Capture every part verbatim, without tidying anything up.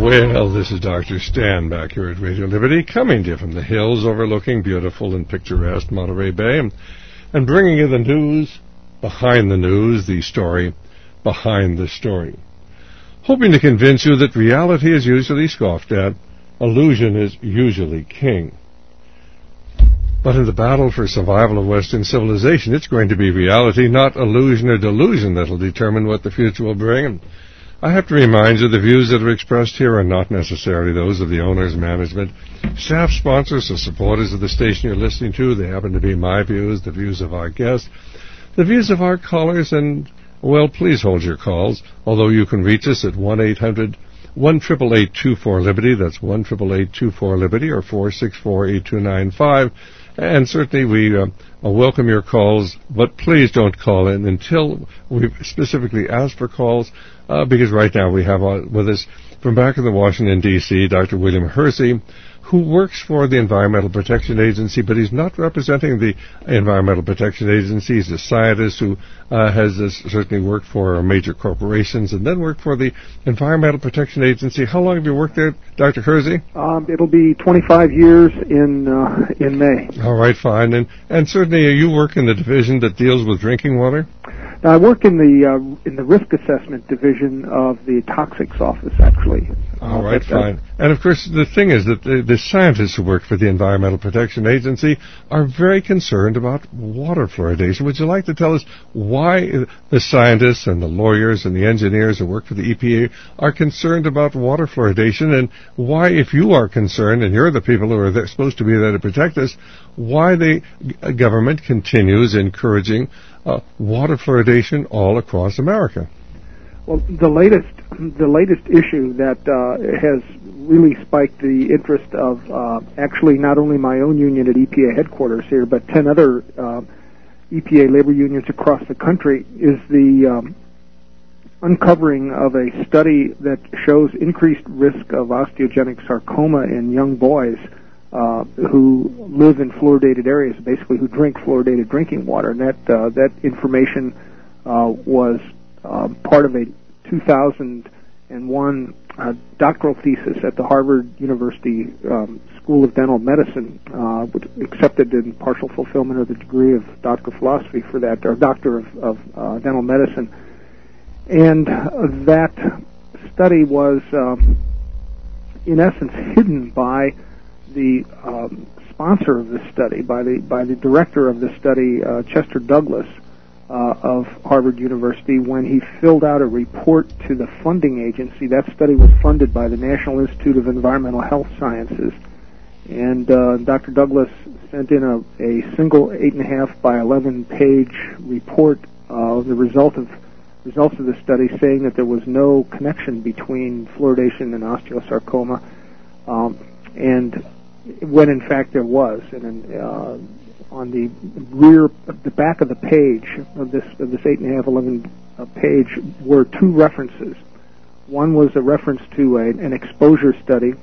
Well, this is Doctor Stan back here at Radio Liberty, coming to you from the hills overlooking beautiful and picturesque Monterey Bay, and bringing you the news behind the news, the story behind the story. Hoping to convince you that reality is usually scoffed at, illusion is usually king. But in the battle for survival of Western civilization, it's going to be reality, not illusion or delusion, that will determine what the future will bring. I have to remind you the views that are expressed here are not necessarily those of the owners, management, staff, sponsors, or supporters of the station you're listening to. They happen to be my views, the views of our guests, the views of our callers, and, well, please hold your calls, although you can reach us at one eight hundred one eight eight eight two four Liberty. That's one eight eight eight two four Liberty or four six four eight two nine five. And certainly we uh, welcome your calls, but please don't call in until we've specifically asked for calls, uh, because right now we have uh, with us from back in the Washington, D C, Doctor William Hersey, who works for the Environmental Protection Agency, but he's not representing the Environmental Protection Agency. He's a scientist who uh, has uh, certainly worked for major corporations and then worked for the Environmental Protection Agency. How long have you worked there, Doctor Hersey? Um, it'll be twenty-five years in uh, in May. All right, fine. And, and certainly uh, you work in the division that deals with drinking water? Now, I work in the uh, in the risk assessment division of the toxics office, actually. All right, uh, fine. And of course, the thing is that the, the scientists who work for the Environmental Protection Agency are very concerned about water fluoridation. Would you like to tell us why the scientists and the lawyers and the engineers who work for the E P A are concerned about water fluoridation, and why, if you are concerned, and you're the people who are there, supposed to be there to protect us, why the government continues encouraging uh, water fluoridation all across America? Well, the latest the latest issue that uh, has really spiked the interest of uh, actually not only my own union at E P A headquarters here, but ten other uh, E P A labor unions across the country is the um, uncovering of a study that shows increased risk of osteogenic sarcoma in young boys uh, who live in fluoridated areas, basically who drink fluoridated drinking water. And that uh, that information uh, was Uh, part of a two thousand one uh, doctoral thesis at the Harvard University um, School of Dental Medicine, uh, which accepted in partial fulfillment of the degree of Doctor of Philosophy for that, or Doctor of, of uh, Dental Medicine. And uh, that study was, um, in essence, hidden by the um, sponsor of this study, by the by the director of the study, uh, Chester Douglas, Uh, of Harvard University, when he filled out a report to the funding agency. That study was funded by the National Institute of Environmental Health Sciences. And uh, Doctor Douglas sent in a, a single eight and a half by eleven page report of uh, the result of results of the study, saying that there was no connection between fluoridation and osteosarcoma, um, and when in fact there was. And uh, on the rear, the back of the page of this of this eight and a half, eleven uh, page were two references. One was a reference to a, an exposure study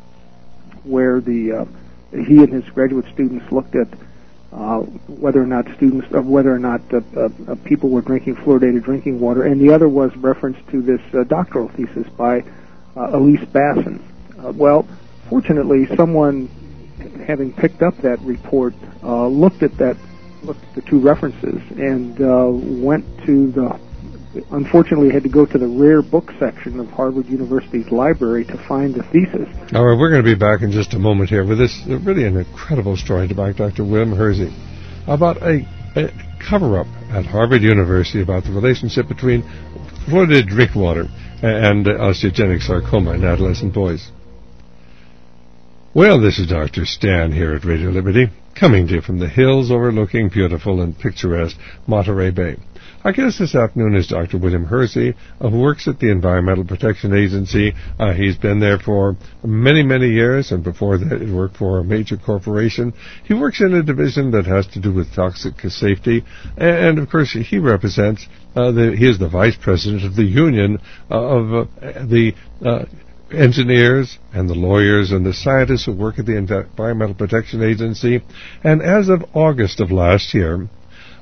where the uh, he and his graduate students looked at uh, whether or not students, uh, whether or not uh, uh, people were drinking fluoridated drinking water, and the other was reference to this uh, doctoral thesis by uh, Elise Basson. Uh, well, fortunately, someone, having picked up that report, uh, looked at that, looked at the two references, and uh, went to the, unfortunately had to go to the rare book section of Harvard University's library to find the thesis. All right, we're going to be back in just a moment here with this uh, really an incredible story by Doctor William Hersey about a, a cover-up at Harvard University about the relationship between fluoridated drinking water and uh, osteogenic sarcoma in adolescent boys. Well, this is Doctor Stan here at Radio Liberty, coming to you from the hills overlooking beautiful and picturesque Monterey Bay. Our guest this afternoon is Doctor William Hersey, uh, who works at the Environmental Protection Agency. Uh, he's been there for many, many years, and before that he worked for a major corporation. He works in a division that has to do with toxic safety, and, and of course he represents, uh, the, he is the vice president of the union uh, of uh, the uh, engineers and the lawyers and the scientists who work at the Environmental Protection Agency. And as of August of last year,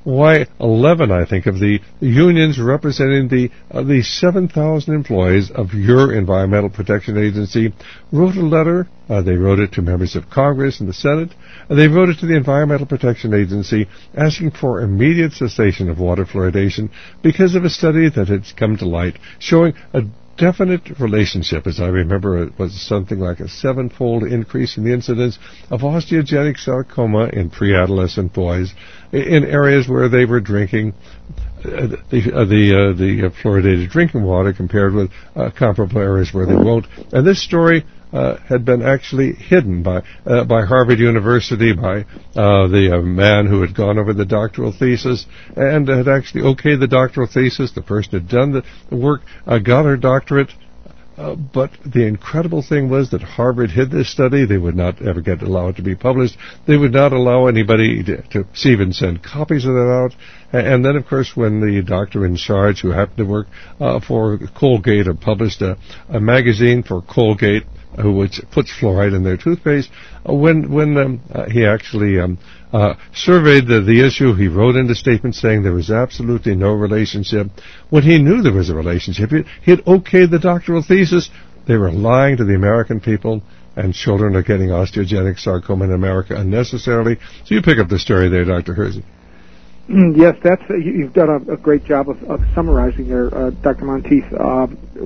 why eleven, I think, of the unions representing the uh, the seven thousand employees of your Environmental Protection Agency wrote a letter. Uh, they wrote it to members of Congress and the Senate. Uh, they wrote it to the Environmental Protection Agency asking for immediate cessation of water fluoridation because of a study that had come to light showing a definite relationship, as I remember, it was something like a seven-fold increase in the incidence of osteogenic sarcoma in pre-adolescent boys in areas where they were drinking uh, the uh, the, uh, the uh, fluoridated drinking water compared with uh, comparable areas where they won't. And this story Uh, had been actually hidden by uh, by Harvard University, by uh, the uh, man who had gone over the doctoral thesis and had actually okayed the doctoral thesis. The person had done the, the work, uh, got her doctorate, uh, but the incredible thing was that Harvard hid this study. They would not ever get allowed to be published. They would not allow anybody to, to even send copies of that out. And then, of course, when the doctor in charge, who happened to work uh, for Colgate, had published a, a magazine for Colgate, who which puts fluoride in their toothpaste, uh, when when um, uh, he actually um, uh, surveyed the, the issue, he wrote in the statement saying there was absolutely no relationship. When he knew there was a relationship, he, he had okayed the doctoral thesis. They were lying to the American people, and children are getting osteogenic sarcoma in America unnecessarily. So you pick up the story there, Doctor Hersey. Yes, that's uh, you've done a, a great job of, of summarizing there, uh, Doctor Monteith. Uh,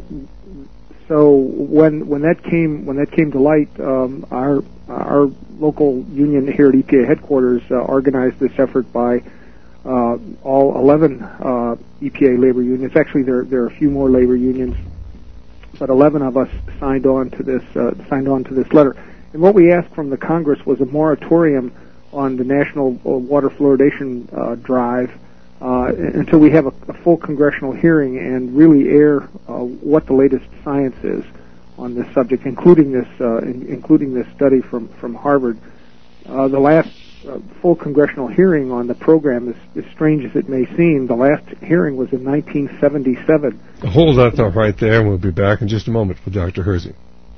So when when that came when that came to light, um, our our local union here at E P A headquarters uh, organized this effort by uh, all eleven uh, E P A labor unions. Actually, there there are a few more labor unions, but eleven of us signed on to this uh, signed on to this letter. And what we asked from the Congress was a moratorium on the national water fluoridation uh, drive. Uh, until we have a, a full congressional hearing and really air uh, what the latest science is on this subject, including this uh, in, including this study from from Harvard. Uh, the last uh, full congressional hearing on the program, is, as strange as it may seem, the last hearing was in nineteen seventy-seven. Hold that thought right there, and we'll be back in just a moment with Doctor Hersey.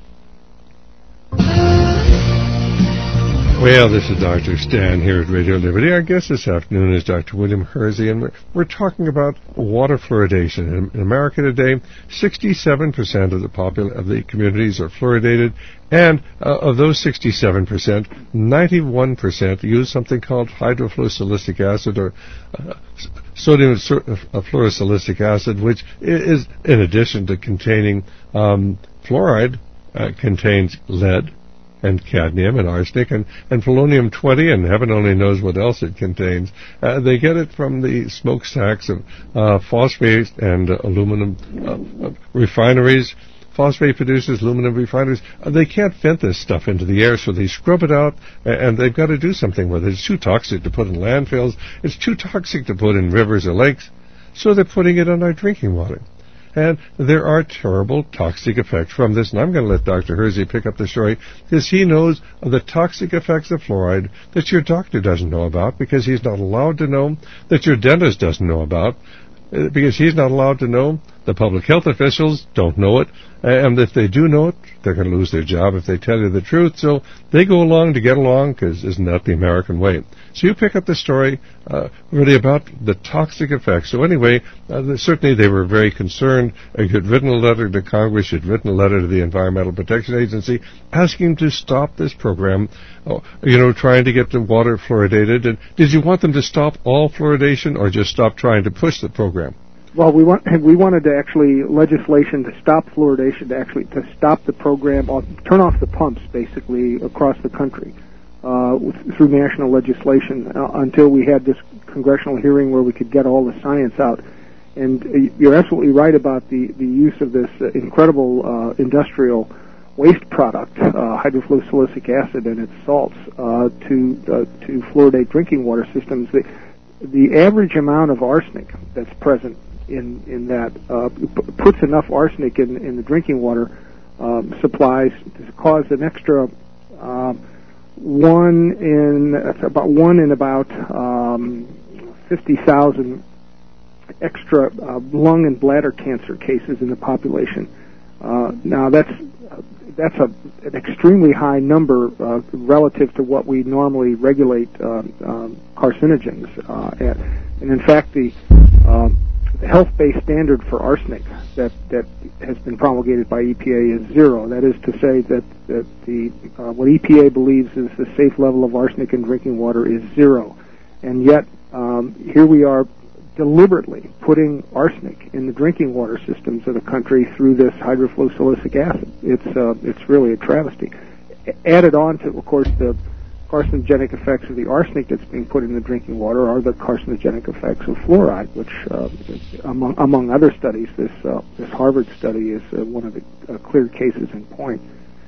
Well, this is Doctor Stan here at Radio Liberty. Our guest this afternoon is Doctor William Hersey, and we're, we're talking about water fluoridation. In, in America today, sixty-seven percent of the popul- of the communities are fluoridated, and uh, of those sixty-seven percent, ninety-one percent use something called hydrofluorosilicic acid, or uh, sodium uh, fluorosilicic acid, which is, in addition to containing um, fluoride, uh, contains lead, and cadmium and arsenic and, and polonium twenty, and heaven only knows what else it contains. Uh, they get it from the smokestacks of uh, phosphate and uh, aluminum uh, uh, refineries. Phosphate producers, aluminum refineries, uh, they can't vent this stuff into the air, so they scrub it out, and, and they've got to do something with it. It's too toxic to put in landfills. It's too toxic to put in rivers or lakes, so they're putting it in our drinking water. And there are terrible toxic effects from this. And I'm going to let Doctor Hersey pick up the story because he knows of the toxic effects of fluoride that your doctor doesn't know about, because he's not allowed to know, that your dentist doesn't know about, because he's not allowed to know. The public health officials don't know it. And if they do know it, they're going to lose their job if they tell you the truth. So they go along to get along, because isn't that the American way? So you pick up the story uh, really about the toxic effects. So anyway, uh, certainly they were very concerned. You had written a letter to Congress. You had written a letter to the Environmental Protection Agency asking to stop this program, uh, you know, trying to get the water fluoridated. And did you want them to stop all fluoridation or just stop trying to push the program? Well, we want we wanted to actually legislation to stop fluoridation, to actually to stop the program, or turn off the pumps basically across the country uh, through national legislation uh, until we had this congressional hearing where we could get all the science out. And uh, you're absolutely right about the the use of this uh, incredible uh, industrial waste product, uh, hydrofluorosilicic acid and its salts, uh, to uh, to fluoridate drinking water systems. The, the average amount of arsenic that's present in in that uh, p- puts enough arsenic in, in the drinking water um, supplies to cause an extra uh, one in about one in about um, fifty thousand extra uh, lung and bladder cancer cases in the population. Uh, now that's that's a, an extremely high number uh, relative to what we normally regulate uh, um, carcinogens uh, at. And in fact, the, uh, the health-based standard for arsenic that, that has been promulgated by E P A is zero. That is to say that, that the uh, what E P A believes is the safe level of arsenic in drinking water is zero. And yet, um, here we are deliberately putting arsenic in the drinking water systems of the country through this hydrofluosilicic acid. It's uh, it's really a travesty. Added on to, of course, the carcinogenic effects of the arsenic that's being put in the drinking water are the carcinogenic effects of fluoride, which, uh, among among other studies, this uh, this Harvard study is uh, one of the uh, clear cases in point.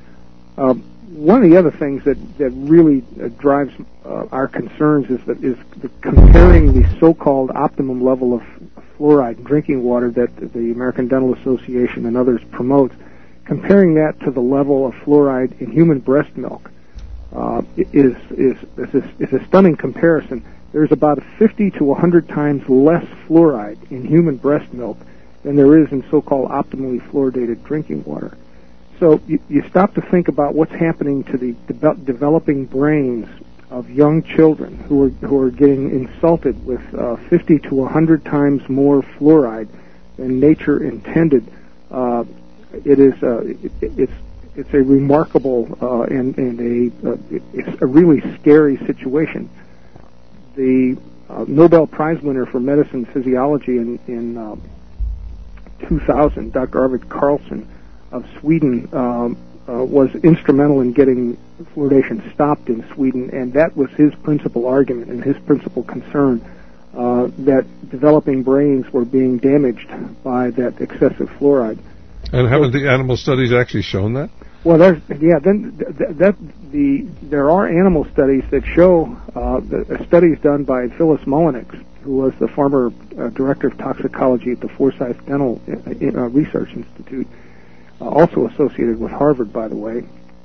Um, One of the other things that, that really uh, drives uh, our concerns is that is the comparing the so-called optimum level of fluoride in drinking water that the American Dental Association and others promote, comparing that to the level of fluoride in human breast milk uh, is, is, is, a, is a stunning comparison. There's about fifty to one hundred times less fluoride in human breast milk than there is in so-called optimally fluoridated drinking water. So you, you stop to think about what's happening to the de- developing brains of young children who are who are getting insulted with uh, fifty to one hundred times more fluoride than nature intended. Uh, it is uh, it, it's it's a remarkable uh, and and a uh, it's a really scary situation. The uh, Nobel Prize winner for medicine physiology in in uh, two thousand, Doctor Arvid Carlsson of Sweden, um, uh, was instrumental in getting fluoridation stopped in Sweden, and that was his principal argument and his principal concern, uh, that developing brains were being damaged by that excessive fluoride. And haven't so, the animal studies actually shown that? Well, there's, yeah, then th- that the there are animal studies that show uh, the studies done by Phyllis Mullenix, who was the former uh, director of toxicology at the Forsyth Dental uh, Research Institute, Uh, also associated with Harvard, by the way,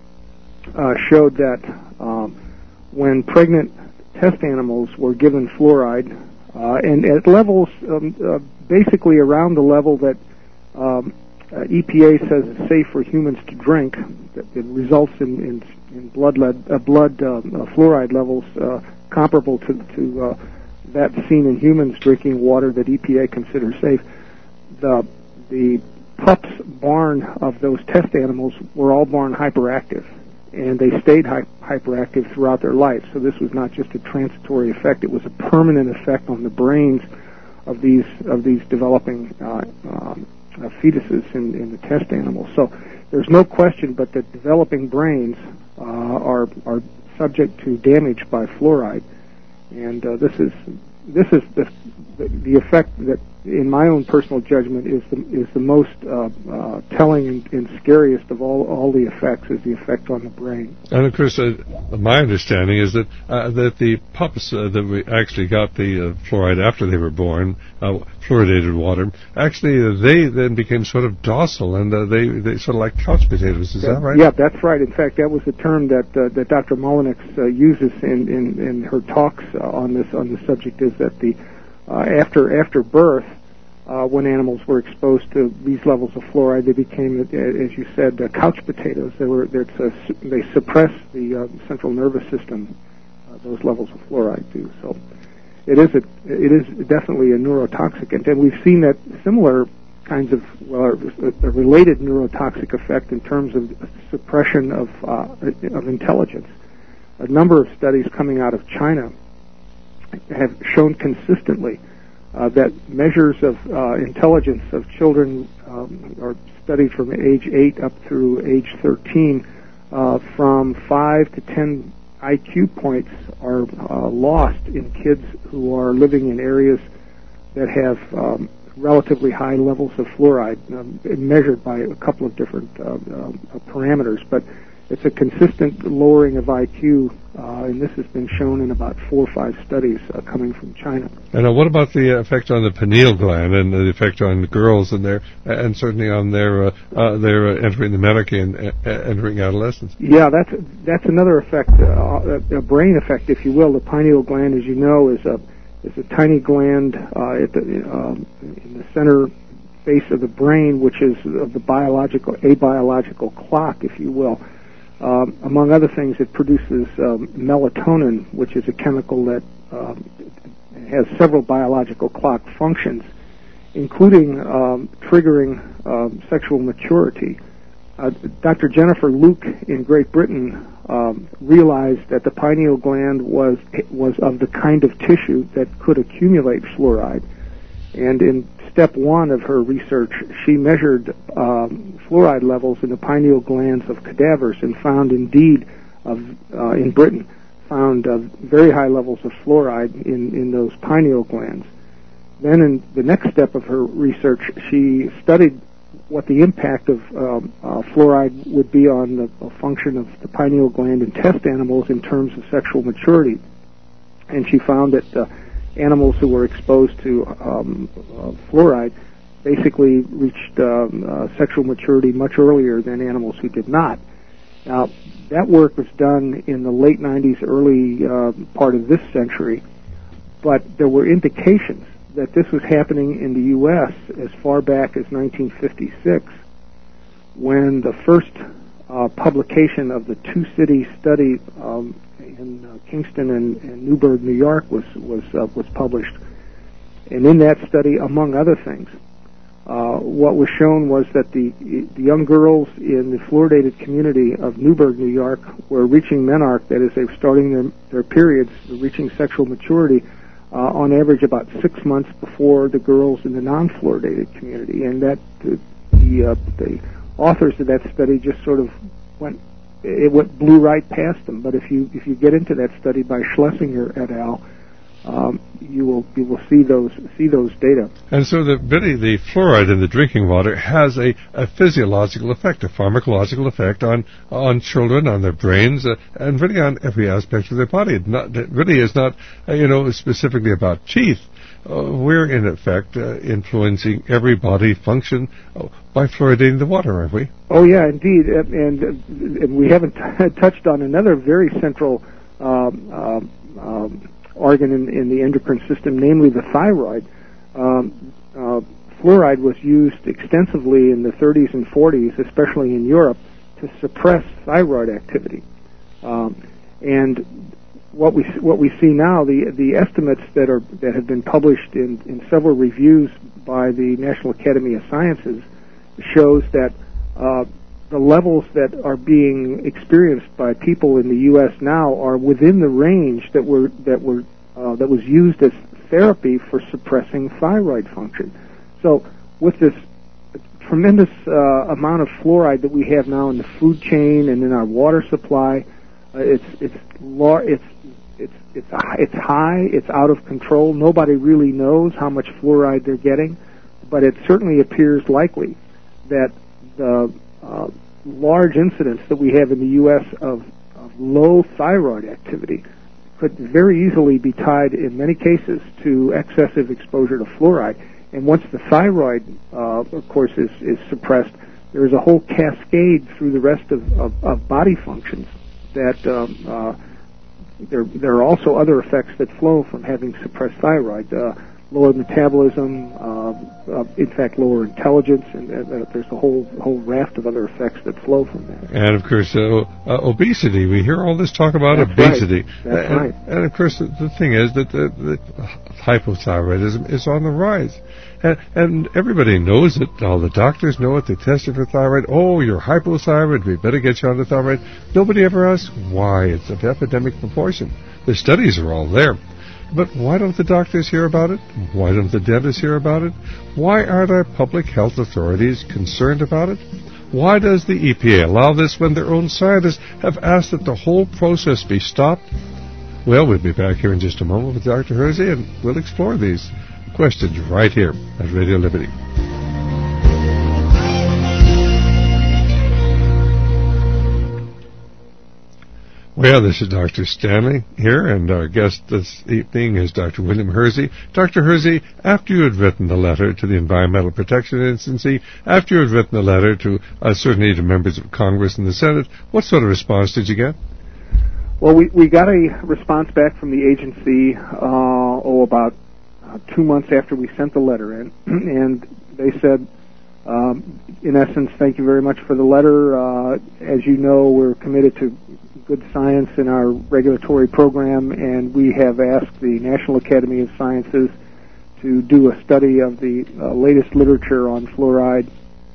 uh, showed that um, when pregnant test animals were given fluoride, uh, and at levels um, uh, basically around the level that um, uh, E P A says is safe for humans to drink, that it results in, in, in blood lead, uh, blood uh, uh, fluoride levels uh, comparable to, to uh, that seen in humans drinking water that E P A considers safe. The the pups born of those test animals were all born hyperactive, and they stayed hy- hyperactive throughout their life. So this was not just a transitory effect; it was a permanent effect on the brains of these of these developing uh, um, uh, fetuses in, in the test animals. So there's no question but that developing brains uh, are are subject to damage by fluoride, and uh, this is this is the, the effect that, in my own personal judgment, is the is the most uh, uh, telling and, and scariest of all all the effects, is the effect on the brain. And of course, uh, my understanding is that uh, that the pups uh, that we actually got the uh, fluoride after they were born, uh, fluoridated water, actually uh, they then became sort of docile, and uh, they they sort of like couch potatoes. Is that, that right? Yeah, that's right. In fact, that was the term that uh, that Doctor Mullenix uh, uses in, in, in her talks uh, on this on this subject. Is that the uh, after after birth, Uh, when animals were exposed to these levels of fluoride, they became, uh, as you said, uh, couch potatoes. They were, uh, they suppress the uh, central nervous system. Uh, those levels of fluoride do. So, it is a, it is definitely a neurotoxic, and, and we've seen that similar kinds of, well, a, a related neurotoxic effect in terms of suppression of uh, of intelligence. A number of studies coming out of China have shown consistently Uh, that measures of uh, intelligence of children um, are studied from age eight up through age thirteen. Uh, from five to ten I Q points are uh, lost in kids who are living in areas that have um, relatively high levels of fluoride, um, measured by a couple of different uh, uh, parameters. But it's a consistent lowering of I Q, uh, and this has been shown in about four or five studies uh, coming from China. And uh, what about the effect on the pineal gland and the effect on the girls and their, and certainly on their uh, uh, their uh, entering the menarche and uh, entering adolescence? Yeah, that's that's another effect, uh, a brain effect, if you will. The pineal gland, as you know, is a is a tiny gland uh, at the, um, in the center face of the brain, which is of the biological, abiological clock, if you will. Um, among other things, it produces um, melatonin, which is a chemical that um, has several biological clock functions, including um, triggering um, sexual maturity. Uh, Doctor Jennifer Luke in Great Britain um, realized that the pineal gland was was of the kind of tissue that could accumulate fluoride. And in step one of her research, she measured um, fluoride levels in the pineal glands of cadavers and found indeed, of, uh, in Britain, found uh, very high levels of fluoride in, in those pineal glands. Then in the next step of her research, she studied what the impact of um, uh, fluoride would be on the uh, function of the pineal gland in test animals in terms of sexual maturity. And she found that uh, animals who were exposed to um, uh, fluoride basically reached um, uh, sexual maturity much earlier than animals who did not. Now, that work was done in the late nineties, early uh, part of this century, but there were indications that this was happening in the U S as far back as nineteen fifty-six, when the first uh, publication of the two-city study um, in uh, Kingston and, and Newburgh, New York, was was uh, was published. And in that study, among other things, uh, what was shown was that the, the young girls in the fluoridated community of Newburgh, New York, were reaching menarche, that is, they were starting their, their periods, reaching sexual maturity, uh, on average about six months before the girls in the non-fluoridated community. And that uh, the, uh, the authors of that study just sort of went, it went blew right past them. But if you if you get into that study by Schlesinger et al., um, you will you will see those see those data. And so the the fluoride in the drinking water has a, a physiological effect, a pharmacological effect on on children, on their brains, uh, and really on every aspect of their body. It, not, it really is not uh, you know specifically about teeth. Uh, we're in effect uh, influencing every body function uh, by fluoridating the water, aren't we? Oh yeah, indeed, and and, and we haven't t- touched on another very central um, um, um, organ in, in the endocrine system, namely the thyroid. Um, uh, fluoride was used extensively in the thirties and forties, especially in Europe, to suppress thyroid activity. Um, and what we what we see now, the the estimates that are that have been published in, in several reviews by the National Academy of Sciences, shows that uh, the levels that are being experienced by people in the U S now are within the range that were that were uh, that was used as therapy for suppressing thyroid function. So, with this tremendous uh, amount of fluoride that we have now in the food chain and in our water supply, uh, it's it's lar- it's it's it's it's high. It's out of control. Nobody really knows how much fluoride they're getting, but it certainly appears likely that the uh, large incidence that we have in the U S of, of low thyroid activity could very easily be tied, in many cases, to excessive exposure to fluoride. And once the thyroid, uh, of course, is, is suppressed, there is a whole cascade through the rest of, of, of body functions that um, uh, there, there are also other effects that flow from having suppressed thyroid. Uh, lower metabolism, uh, uh, in fact, lower intelligence, and uh, there's a whole whole raft of other effects that flow from that. And, of course, uh, uh, obesity. We hear all this talk about That's obesity. Right. That's and, right. And, of course, the, the thing is that the, the hypothyroidism is on the rise. And, and everybody knows it. All the doctors know it. They test you for thyroid. Oh, you're hypothyroid. We better get you on the thyroid. Nobody ever asks why. It's of epidemic proportion. The studies are all there. But why don't the doctors hear about it? Why don't the dentists hear about it? Why aren't our public health authorities concerned about it? Why does the E P A allow this when their own scientists have asked that the whole process be stopped? Well, we'll be back here in just a moment with Doctor Hersey, and we'll explore these questions right here at Radio Liberty. Well, this is Doctor Stanley here, and our guest this evening is Doctor William Hersey. Doctor Hersey, after you had written the letter to the Environmental Protection Agency, after you had written the letter to uh, certainly to members of Congress and the Senate, what sort of response did you get? Well, we, we got a response back from the agency, uh, oh, about uh, two months after we sent the letter in, and they said, um, in essence, thank you very much for the letter. Uh, as you know, we're committed to good science in our regulatory program, and we have asked the National Academy of Sciences to do a study of the uh, latest literature on fluoride,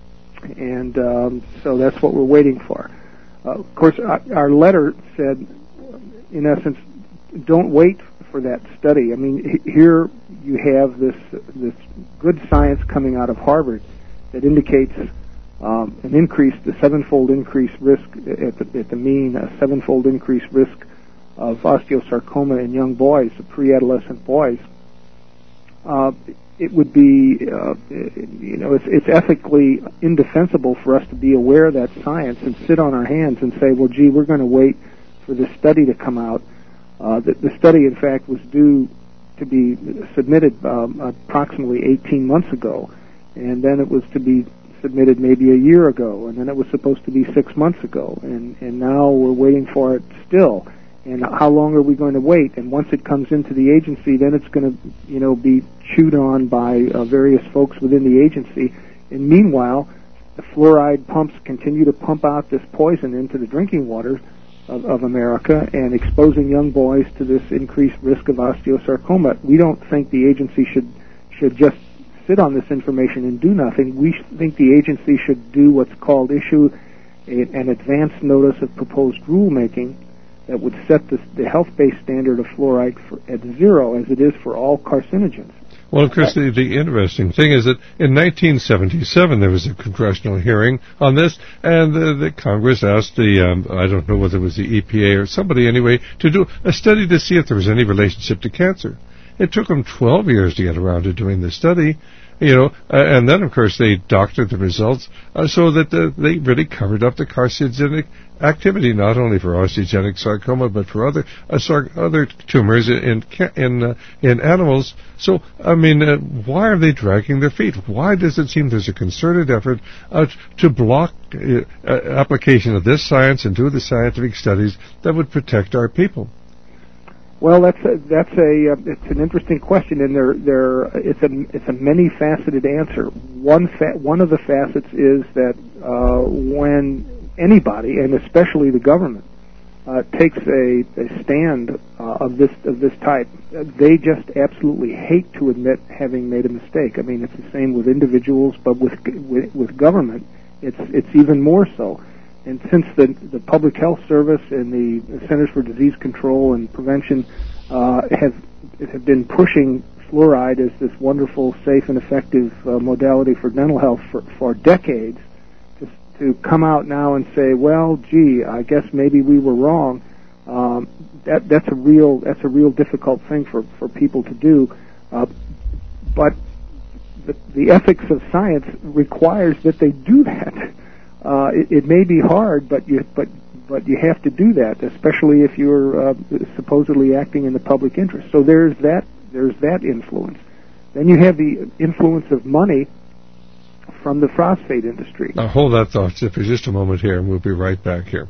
and um, so that's what we're waiting for. Uh, of course, our, our letter said, in essence, don't wait for that study. I mean, here you have this this good science coming out of Harvard that indicates um, an increase, the sevenfold increase risk at the, at the mean, a sevenfold increased risk of osteosarcoma in young boys, pre-adolescent boys. Uh, it would be, uh, you know, it's, it's ethically indefensible for us to be aware of that science and sit on our hands and say, well, gee, we're going to wait for this study to come out. Uh, the, the study, in fact, was due to be submitted um, approximately eighteen months ago, and then it was to be submitted maybe a year ago, and then it was supposed to be six months ago, and, and now we're waiting for it still. And how long are we going to wait? And once it comes into the agency, then it's going to, you know, be chewed on by uh, various folks within the agency. And meanwhile, the fluoride pumps continue to pump out this poison into the drinking water of, of America and exposing young boys to this increased risk of osteosarcoma. We don't think the agency should should just sit on this information and do nothing. We think the agency should do what's called issue a, an advance notice of proposed rulemaking that would set the, the health-based standard of fluoride for, at zero, as it is for all carcinogens. Well, of course, the, the interesting thing is that in nineteen seventy-seven there was a congressional hearing on this, and the, the Congress asked the, um, I don't know whether it was the E P A or somebody anyway, to do a study to see if there was any relationship to cancer. It took them twelve years to get around to doing the study, you know, uh, and then, of course, they doctored the results uh, so that uh, they really covered up the carcinogenic activity, not only for osteogenic sarcoma, but for other uh, sar- other tumors in in uh, in animals. So, I mean, uh, why are they dragging their feet? Why does it seem there's a concerted effort uh, to block uh, application of this science and do the scientific studies that would protect our people? Well, that's a, that's a uh, it's an interesting question, and there there it's a it's a many faceted answer. One fa- one of the facets is that uh, when anybody, and especially the government, uh, takes a, a stand uh, of this of this type, they just absolutely hate to admit having made a mistake. I mean, it's the same with individuals, but with with, with government, it's it's even more so. And since the, the Public Health Service and the Centers for Disease Control and Prevention uh, have have been pushing fluoride as this wonderful, safe, and effective uh, modality for dental health for, for decades, to, to come out now and say, well, gee, I guess maybe we were wrong. Um, that that's a real that's a real difficult thing for, for people to do. Uh, but the, the ethics of science requires that they do that. Uh, it, it may be hard, but you but but you have to do that, especially if you're uh, supposedly acting in the public interest. So there's that there's that influence. Then you have the influence of money from the phosphate industry. Now hold that thought for just a moment here, and we'll be right back here.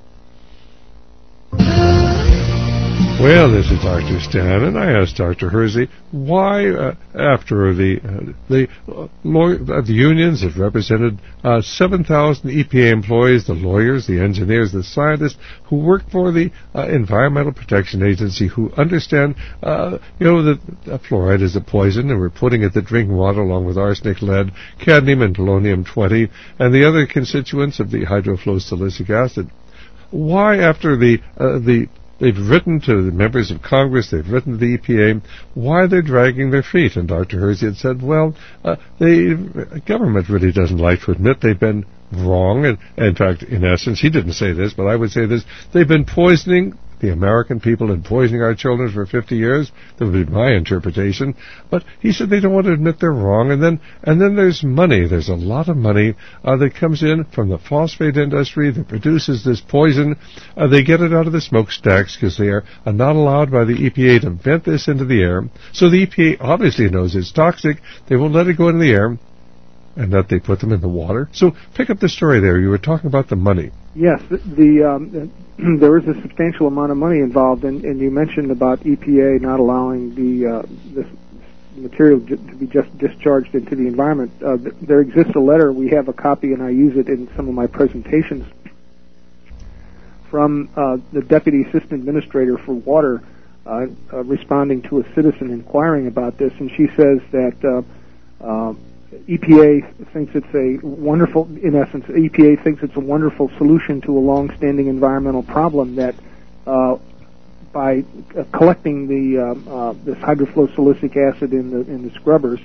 Well, this is Doctor Stan, and I asked Doctor Hersey why, uh, after the uh, the uh, more uh, the unions have represented uh, seven thousand E P A employees, the lawyers, the engineers, the scientists who work for the uh, Environmental Protection Agency, who understand, uh, you know, that uh, fluoride is a poison, and we're putting it in the drinking water along with arsenic, lead, cadmium, and polonium twenty, and the other constituents of the hydrofluosilicic acid. Why, after the uh, the They've written to the members of Congress, they've written to the E P A, why they're dragging their feet. And Doctor Hersey had said, well, uh, the government really doesn't like to admit they've been wrong. And, in fact, in essence, he didn't say this, but I would say this, they've been poisoning the American people and poisoning our children for fifty years. That would be my interpretation. But he said they don't want to admit they're wrong. And then and then there's money. There's a lot of money uh, that comes in from the phosphate industry that produces this poison. Uh, they get it out of the smokestacks because they are uh, not allowed by the E P A to vent this into the air. So the E P A obviously knows it's toxic. They won't let it go into the air, and that they put them in the water. So pick up the story there. You were talking about the money. Yes, the, the um, there is a substantial amount of money involved, and, and you mentioned about E P A not allowing the uh, the, material j- to be just discharged into the environment. Uh, th- there exists a letter, we have a copy and I use it in some of my presentations, from uh, the Deputy Assistant Administrator for Water uh, uh, responding to a citizen inquiring about this, and she says that uh, uh, E P A thinks it's a wonderful, in essence, E P A thinks it's a wonderful solution to a long-standing environmental problem that uh, by uh, collecting the uh, uh, this hydrofluosilicic acid in the in the scrubbers,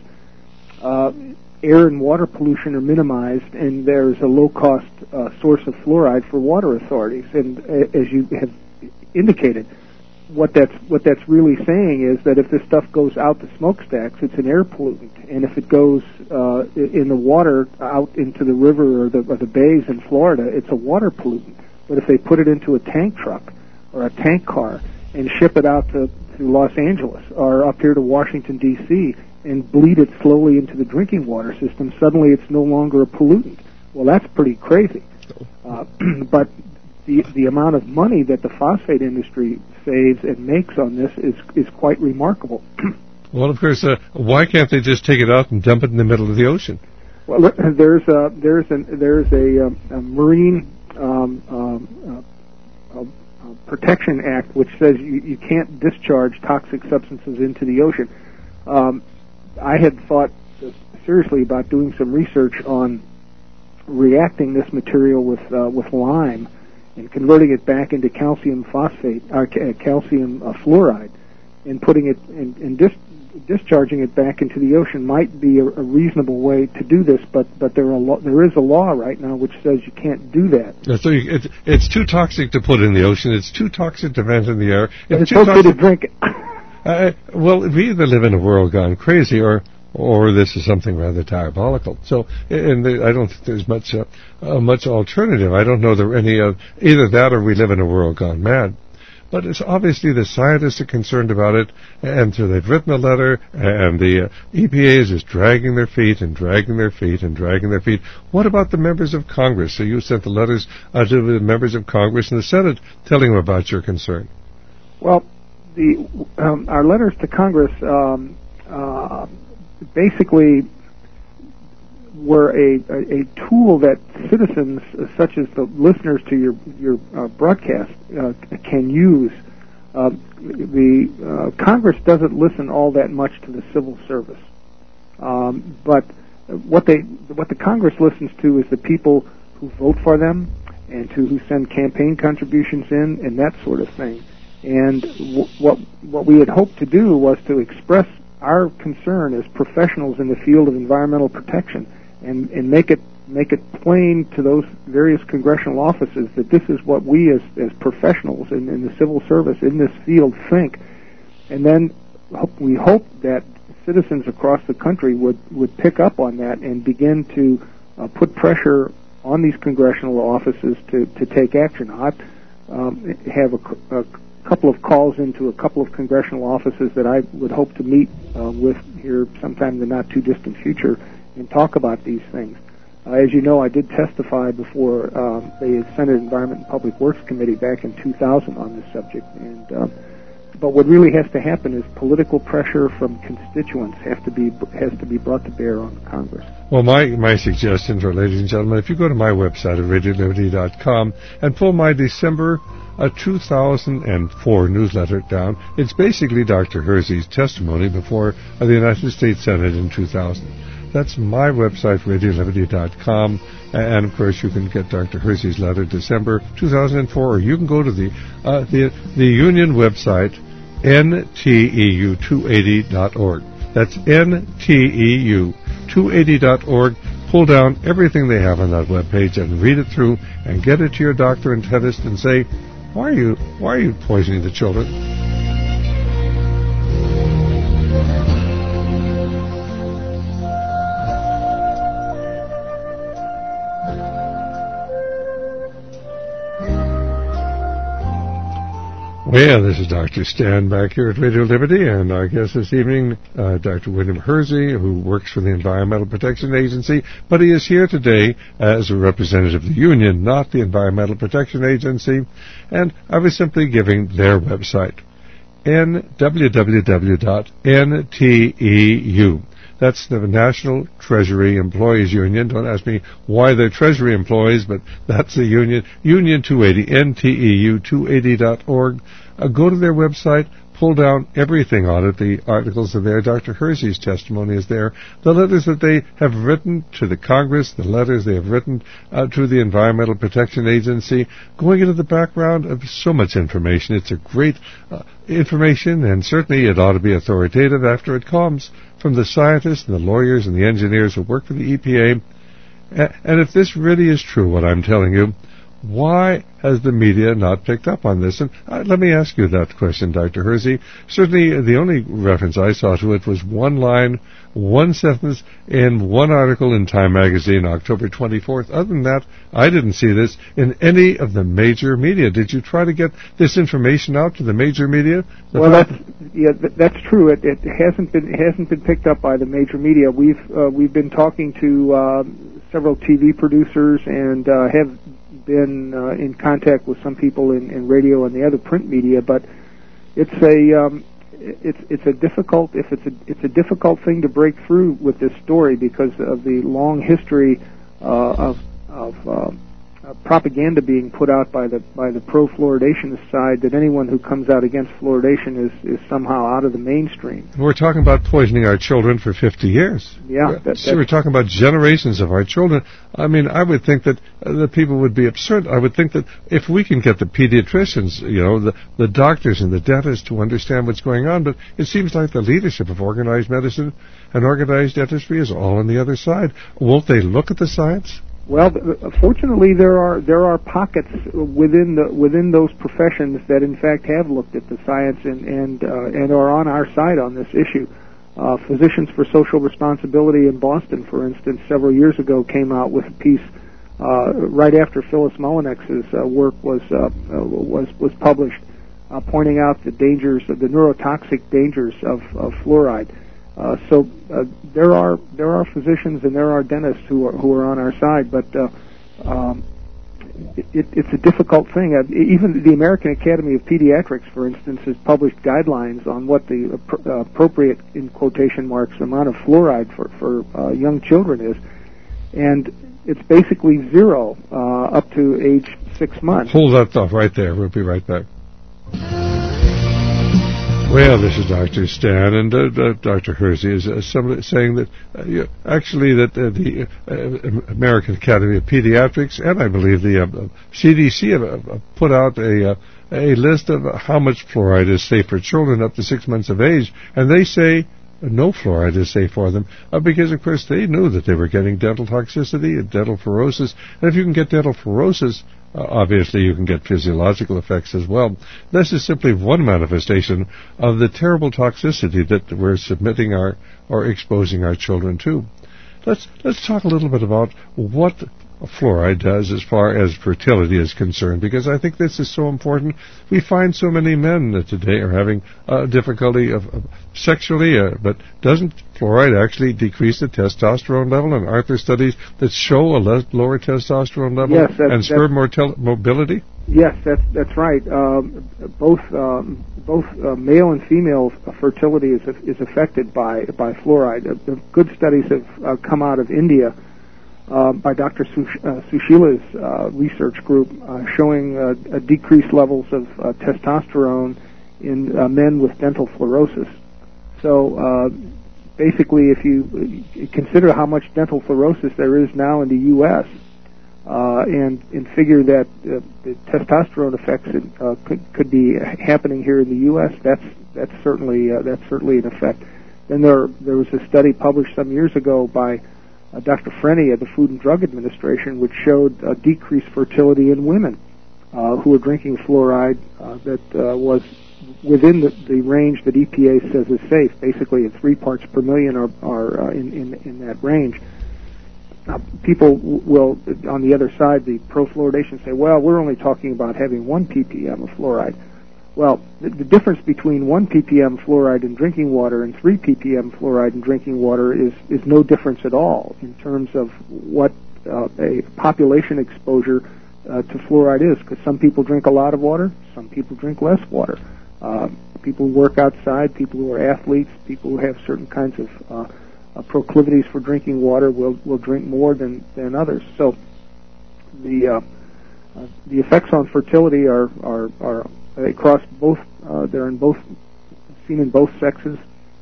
uh, air and water pollution are minimized, and there's a low-cost uh, source of fluoride for water authorities. And uh, as you have indicated, what that's what that's really saying is that if this stuff goes out the smokestacks, it's an air pollutant, and if it goes uh, in the water out into the river or the, or the bays in Florida, it's a water pollutant. But if they put it into a tank truck or a tank car and ship it out to, to Los Angeles or up here to Washington, D C, and bleed it slowly into the drinking water system, suddenly it's no longer a pollutant. Well, that's pretty crazy. Uh, but the the amount of money that the phosphate industry saves and makes on this is is quite remarkable. Well, of course, uh, why can't they just take it out and dump it in the middle of the ocean? Well, there's a there's an there's a, um, a marine um, um, uh, uh, Protection Act which says you, you can't discharge toxic substances into the ocean. Um, I had thought seriously about doing some research on reacting this material with uh, with lime and converting it back into calcium phosphate, or uh, calcium uh, fluoride, and putting it and, and dis- discharging it back into the ocean might be a, a reasonable way to do this. But but there are lo- there is a law right now which says you can't do that. So you, it's, it's too toxic to put in the ocean. It's too toxic to vent in the air. It's, it's okay toxic- to drink it. uh, well, we either live in a world gone crazy, or or this is something rather diabolical. So, and the, I don't think there's much uh, uh, much alternative. I don't know there are any uh, either that or we live in a world gone mad. But it's obviously the scientists are concerned about it, and so they've written a letter, and the uh, E P A is just dragging their feet and dragging their feet and dragging their feet. What about the members of Congress? So you sent the letters uh, to the members of Congress and the Senate telling them about your concern. Well, the um, our letters to Congress um, uh, basically were a, a, a tool that citizens, uh, such as the listeners to your your uh, broadcast, uh, can use. Uh, the uh, Congress doesn't listen all that much to the civil service, um, but what they what the Congress listens to is the people who vote for them and to who send campaign contributions in and that sort of thing. And w- what what we had hoped to do was to express our concern as professionals in the field of environmental protection, and, and make it make it plain to those various congressional offices that this is what we as, as professionals in, in the civil service in this field think. And then we hope that citizens across the country would, would pick up on that and begin to uh, put pressure on these congressional offices to, to take action. I um, have a, a couple of calls into a couple of congressional offices that I would hope to meet uh, with here sometime in the not-too-distant future and talk about these things. Uh, as you know, I did testify before um, the Senate Environment and Public Works Committee back in two thousand on this subject. And uh, but what really has to happen is political pressure from constituents have to be has to be brought to bear on Congress. Well, my, my suggestions are, ladies and gentlemen, if you go to my website at radio liberty dot com and pull my December uh, two thousand four newsletter down, it's basically Doctor Hersey's testimony before uh, the United States Senate in two thousand. That's my website, radio liberty dot com, and of course you can get Doctor Hersey's letter December two thousand four, or you can go to the uh, the the Union website, N T E U two eighty dot org. That's N T E U two eighty dot org. Pull down everything they have on that webpage and read it through, and get it to your doctor and dentist and say, why are you why are you poisoning the children? Well, this is Doctor Stan back here at Radio Liberty, and our guest this evening, uh, Doctor William Hersey, who works for the Environmental Protection Agency, but he is here today as a representative of the union, not the Environmental Protection Agency, and I was simply giving their website, N, w w w dot n t e u. That's the National Treasury Employees Union. Don't ask me why they're Treasury employees, but that's the union. Union two eighty, N T E U two eighty dot org. Uh, go to their website, pull down everything on it. The articles are there. Doctor Hersey's testimony is there. The letters that they have written to the Congress, the letters they have written uh, to the Environmental Protection Agency, going into the background of so much information. It's a great uh, information, and certainly it ought to be authoritative after it comes from the scientists and the lawyers and the engineers who work for the E P A. And if this really is true, what I'm telling you, why has the media not picked up on this? And uh, let me ask you that question, Doctor Hersey. Certainly, the only reference I saw to it was one line, one sentence in one article in Time magazine, October twenty-fourth. Other than that, I didn't see this in any of the major media. Did you try to get this information out to the major media? The well, that's yeah, th- that's true. It, it hasn't been it hasn't been picked up by the major media. We've uh, we've been talking to uh, several T V producers and uh, have been uh, in contact with some people in, in radio and the other print media, but it's a um, it's it's a difficult if it's a it's a difficult thing to break through with this story because of the long history uh, of of uh, uh, propaganda being put out by the by the pro-fluoridation side that anyone who comes out against fluoridation is, is somehow out of the mainstream. We're talking about poisoning our children for fifty years. Yeah. That, so we're talking about generations of our children. I mean, I would think that uh, the people would be absurd. I would think that if we can get the pediatricians, you know, the, the doctors and the dentists to understand what's going on, but it seems like the leadership of organized medicine and organized dentistry is all on the other side. Won't they look at the science? Well, fortunately, there are there are pockets within the within those professions that, in fact, have looked at the science and and uh, and are on our side on this issue. Uh, Physicians for Social Responsibility in Boston, for instance, several years ago, came out with a piece uh, right after Phyllis Molinex's uh, work was uh, uh, was was published, uh, pointing out the dangers of the neurotoxic dangers of, of fluoride. Uh, so uh, there are there are physicians and there are dentists who are who are on our side, but uh, um, it, it's a difficult thing. Uh, even the American Academy of Pediatrics, for instance, has published guidelines on what the uh, appropriate, in quotation marks, amount of fluoride for for uh, young children is, and it's basically zero uh, up to age six months. Hold that thought right there. We'll be right back. Well, this is Doctor Stan, and uh, uh, Doctor Hersey is uh, somebody saying that uh, yeah, actually that uh, the uh, American Academy of Pediatrics and I believe the uh, C D C have uh, put out a uh, a list of how much fluoride is safe for children up to six months of age, and they say no fluoride is safe for them uh, because, of course, they knew that they were getting dental toxicity and dental fluorosis, and if you can get dental fluorosis, Uh, obviously, you can get physiological effects as well. This is simply one manifestation of the terrible toxicity that we're submitting our or exposing our children to. Let's let's talk a little bit about what fluoride does as far as fertility is concerned, because I think this is so important. We find so many men uh, today are having uh, difficulty of, of sexually, uh, but doesn't fluoride actually decrease the testosterone level? And aren't there studies that show a less, lower testosterone level yes, that's, and sperm that's, mortel- mobility? Yes, that's that's right. Um, both um, both uh, male and female fertility is is affected by by fluoride. Uh, the good studies have uh, come out of India. Uh, by Doctor Sush- uh, Sushila's uh, research group, uh, showing uh, decreased levels of uh, testosterone in uh, men with dental fluorosis. So uh, basically, if you consider how much dental fluorosis there is now in the U S uh, and, and figure that uh, the testosterone effects uh, could, could be happening here in the U S, that's that's certainly uh, that's certainly an effect. Then there there was a study published some years ago by Uh, Doctor Frenny at the Food and Drug Administration, which showed uh, decreased fertility in women uh, who were drinking fluoride uh, that uh, was within the, the range that E P A says is safe. Basically, at three parts per million are, are uh, in, in, in that range. Now, people w- will, on the other side, the pro-fluoridation say, well, we're only talking about having one ppm of fluoride. Well, the, the difference between one ppm fluoride in drinking water and three ppm fluoride in drinking water is, is no difference at all in terms of what uh, a population exposure uh, to fluoride is, because some people drink a lot of water, some people drink less water. uh, people who work outside, people who are athletes, people who have certain kinds of uh, uh, proclivities for drinking water will will drink more than, than others. So the uh, uh, the effects on fertility are are, are they cross both. Uh, they're in both seen in both sexes,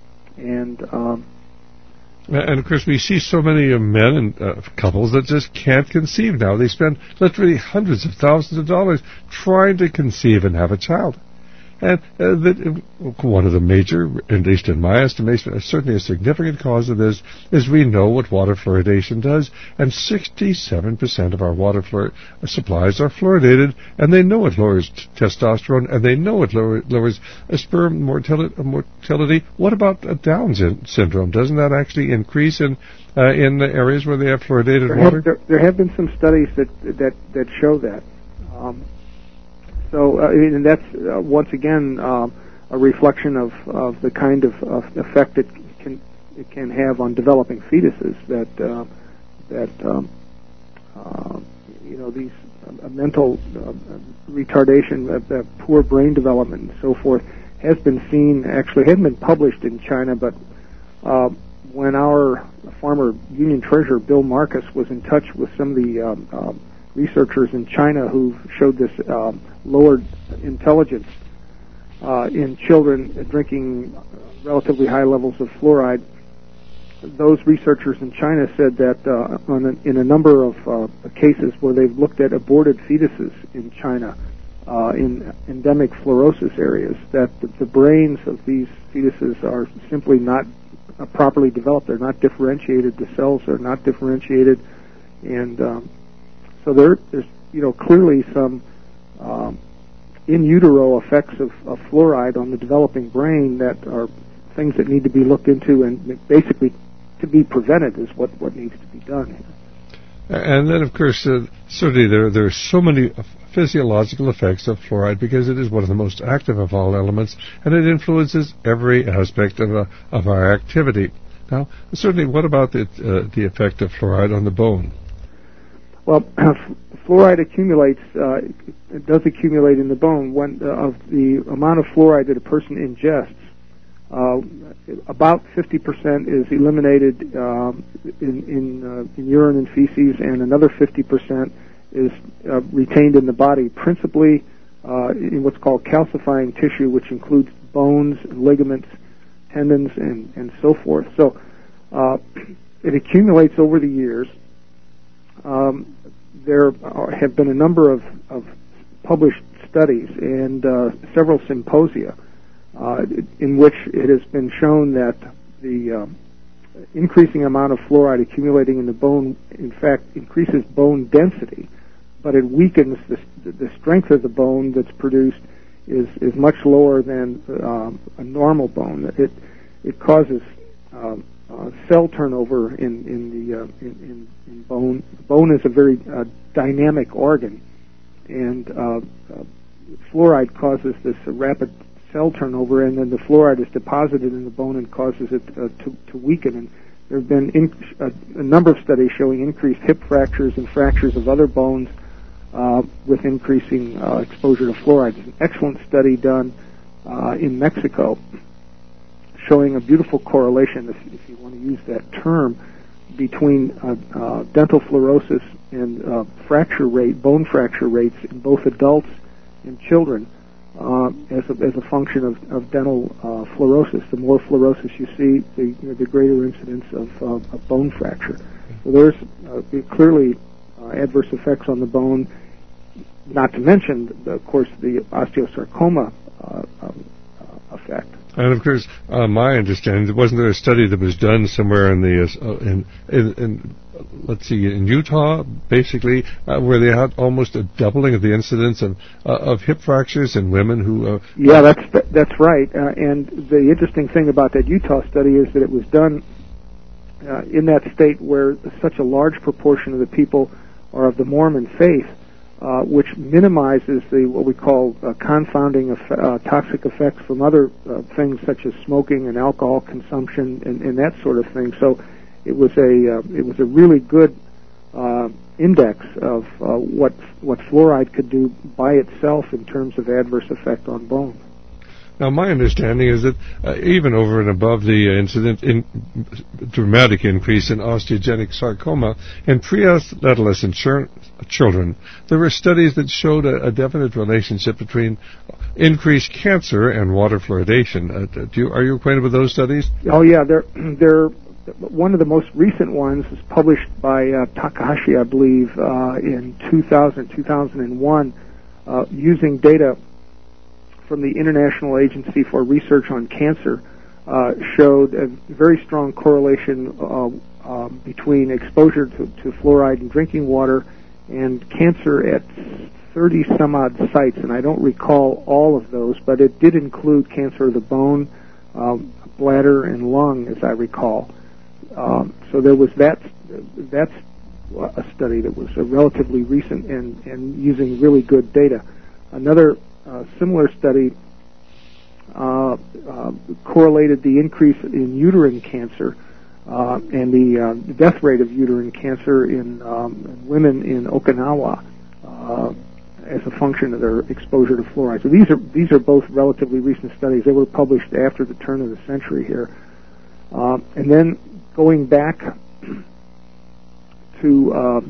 and um, and of course we see so many uh, men and uh, couples that just can't conceive now. They spend literally hundreds of thousands of dollars trying to conceive and have a child. And uh, the, one of the major, at least in my estimation, certainly a significant cause of this is we know what water fluoridation does, and sixty-seven percent of our water fluor- supplies are fluoridated, and they know it lowers t- testosterone, and they know it lower, lowers uh, sperm mortality, uh, mortality. What about uh, Down syndrome? Doesn't that actually increase in uh, in the areas where they have fluoridated there water? Have, there, there have been some studies that that that show that. Um, So, uh, and that's uh, once again um, a reflection of, of the kind of, of effect it can it can have on developing fetuses. That uh, that um, uh, you know these uh, mental uh, retardation, uh, uh, poor brain development, and so forth has been seen. Actually, hadn't been published in China, but uh, when our former Union Treasurer Bill Marcus was in touch with some of the um, um, researchers in China who showed this um, lowered intelligence uh, in children drinking relatively high levels of fluoride. Those researchers in China said that uh, on a, in a number of uh, cases where they've looked at aborted fetuses in China uh, in endemic fluorosis areas, that the, the brains of these fetuses are simply not uh, properly developed. They're not differentiated. The cells are not differentiated, and um, So there, there's, you know, clearly some um, in utero effects of, of fluoride on the developing brain that are things that need to be looked into, and basically to be prevented is what, what needs to be done here. And then, of course, uh, certainly there there are so many physiological effects of fluoride because it is one of the most active of all elements, and it influences every aspect of uh, of our activity. Now, certainly, what about the uh, the effect of fluoride on the bone? Well, fluoride accumulates, uh, it does accumulate in the bone. When, uh, of the amount of fluoride that a person ingests, uh, about fifty percent is eliminated um, in, in, uh, in urine and feces, and another fifty percent is uh, retained in the body, principally uh, in what's called calcifying tissue, which includes bones, ligaments, tendons, and, and so forth. So uh, it accumulates over the years. Um, there are, have been a number of, of published studies and uh, several symposia uh, in which it has been shown that the uh, increasing amount of fluoride accumulating in the bone, in fact, increases bone density, but it weakens the, the strength of the bone that's produced is, is much lower than um, a normal bone. It it causes um, Uh, cell turnover in in the uh, in, in, in bone. Bone is a very uh, dynamic organ, and uh, uh, fluoride causes this uh, rapid cell turnover, and then the fluoride is deposited in the bone and causes it uh, to to weaken. And there have been in, uh, a number of studies showing increased hip fractures and fractures of other bones uh, with increasing uh, exposure to fluoride. There's an excellent study done uh, in Mexico, showing a beautiful correlation, if, if you want to use that term, between uh, uh, dental fluorosis and uh, fracture rate, bone fracture rates in both adults and children uh, as, a, as a function of, of dental uh, fluorosis. The more fluorosis you see, the, you know, the greater incidence of, uh, of bone fracture. So there's uh, clearly uh, adverse effects on the bone, not to mention, of course, the osteosarcoma uh, um, uh, effect. And of course, uh, my understanding, wasn't there a study that was done somewhere in the uh, in, in, in let's see, in Utah, basically, uh, where they had almost a doubling of the incidence of uh, of hip fractures in women who. Uh, yeah, that's that's right. Uh, and the interesting thing about that Utah study is that it was done uh, in that state where such a large proportion of the people are of the Mormon faith. Uh, which minimizes the what we call uh, confounding eff- uh, toxic effects from other uh, things such as smoking and alcohol consumption and, and that sort of thing. So it was a uh, it was a really good uh, index of uh, what what fluoride could do by itself in terms of adverse effect on bone. Now, my understanding is that uh, even over and above the uh, incident in dramatic increase in osteogenic sarcoma in pre-adolescent ch- children, there were studies that showed a, a definite relationship between increased cancer and water fluoridation. Uh, do you, are you acquainted with those studies? Oh, yeah. They're, they're, one of the most recent ones was published by uh, Takahashi, I believe, uh, in two thousand, two thousand one, uh, using data from the International Agency for Research on Cancer, uh, showed a very strong correlation uh, uh, between exposure to, to fluoride in drinking water and cancer at thirty some odd sites, and I don't recall all of those, but it did include cancer of the bone, um, bladder, and lung, as I recall. Um, so there was that. That's a study that was uh, relatively recent and, and using really good data. Another uh, similar study uh, uh, correlated the increase in uterine cancer uh, and the uh, death rate of uterine cancer in, um, in women in Okinawa uh, as a function of their exposure to fluoride. So these are these are both relatively recent studies. They were published after the turn of the century here, uh, and then going back to uh,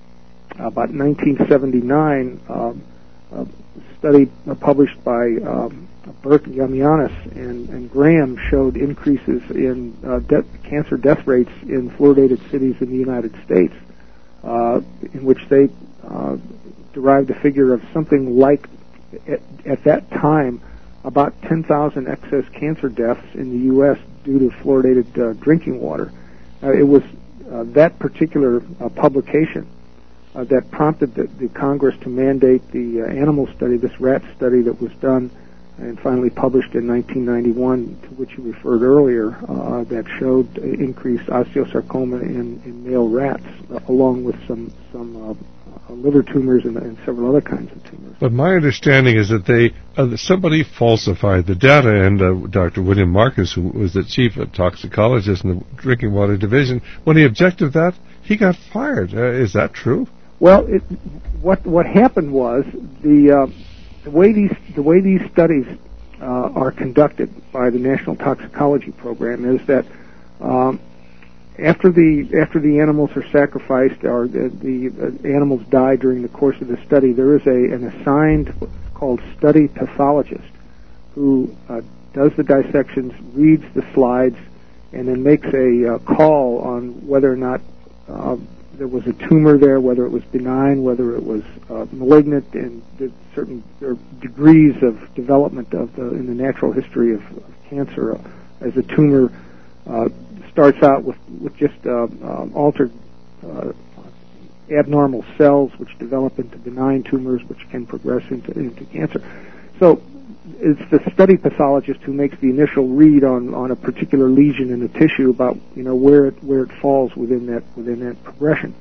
about nineteen seventy-nine, um, a study uh, published by um, Burke, Yamianis, and, and Graham showed increases in uh, de- cancer death rates in fluoridated cities in the United States, uh, in which they uh, derived a figure of something like, at, at that time, about ten thousand excess cancer deaths in the U S due to fluoridated uh, drinking water. Uh, it was uh, that particular uh, publication uh, that prompted the, the Congress to mandate the uh, animal study, this rat study that was done and finally published in nineteen ninety-one, to which you referred earlier, uh, that showed increased osteosarcoma in, in male rats, uh, along with some some uh, uh, liver tumors and, and several other kinds of tumors. But my understanding is that they uh, somebody falsified the data, and uh, Doctor William Marcus, who was the chief toxicologist in the drinking water division, when he objected to that, he got fired. Uh, is that true? Well, it, what what happened was the uh, the way these the way these studies uh, are conducted by the National Toxicology Program is that um, after the after the animals are sacrificed or the, the uh, animals die during the course of the study, there is a an assigned what's called study pathologist who uh, does the dissections, reads the slides, and then makes a uh, call on whether or not uh, there was a tumor there, whether it was benign, whether it was uh, malignant, and the certain there are degrees of development of the in the natural history of, of cancer. Uh, as a tumor uh, starts out with with just uh, um, altered uh, abnormal cells, which develop into benign tumors, which can progress into into cancer. So it's the study pathologist who makes the initial read on, on a particular lesion in the tissue about you know where it where it falls within that within that progression.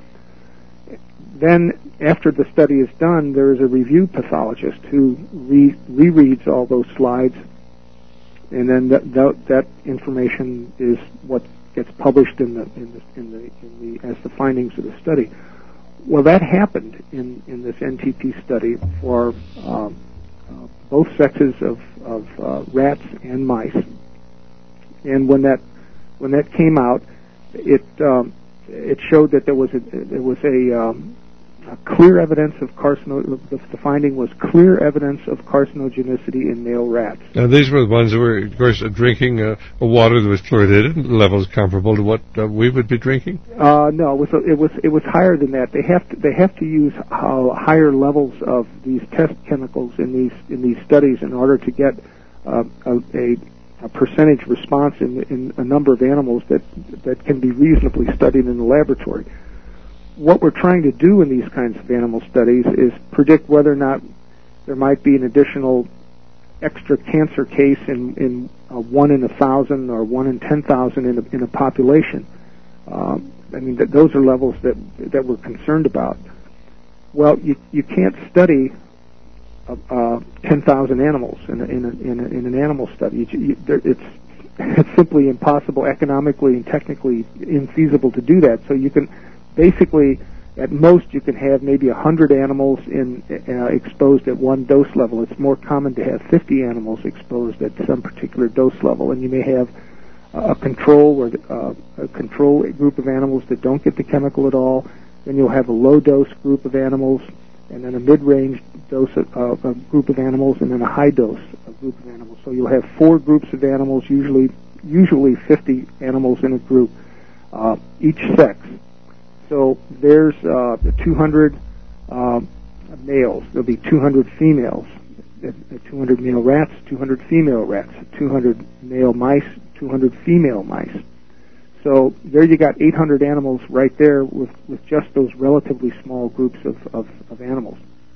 Then, after the study is done, there is a review pathologist who re- rereads all those slides, and then that, that that information is what gets published in the in the in the, in the as the findings of the study. Well, that happened in in this N T P study for Um, Uh, both sexes of, of uh, rats and mice, and when that when that came out, it um, it showed that there was a there was a, um, a clear evidence of carcino. The, the finding was clear evidence of carcinogenicity in male rats. Now, these were the ones that were, of course, drinking uh, water that was fluoridated, levels comparable to what uh, we would be drinking. Uh, no, it was it was it was higher than that. They have to they have to use uh, higher levels of these test chemicals in these in these studies in order to get uh, a, a, a percentage response in in a number of animals that that can be reasonably studied in the laboratory. What we're trying to do in these kinds of animal studies is predict whether or not there might be an additional extra cancer case in, in uh, one in a thousand or one in ten thousand in a, in a population. Um, I mean, th- those are levels that that we're concerned about. Well, you you can't study uh, uh, ten thousand animals in a, in, a, in, a, in an animal study. You, you, there, it's it's simply impossible, economically and technically infeasible to do that. So you can basically at most you can have maybe one hundred animals in uh, exposed at one dose level. It's more common to have fifty animals exposed at some particular dose level, and you may have a control or uh, a control group of animals that don't get the chemical at all. Then you'll have a low dose group of animals, and then a mid-range dose of, uh, a group of animals, and then a high dose a group of animals. So you'll have four groups of animals, usually usually fifty animals in a group, uh, each sex. So there's uh, two hundred uh, males. There'll be two hundred females, two hundred male rats, two hundred female rats, two hundred male mice, two hundred female mice. So there you got eight hundred animals right there with, with just those relatively small groups of, of, of animals.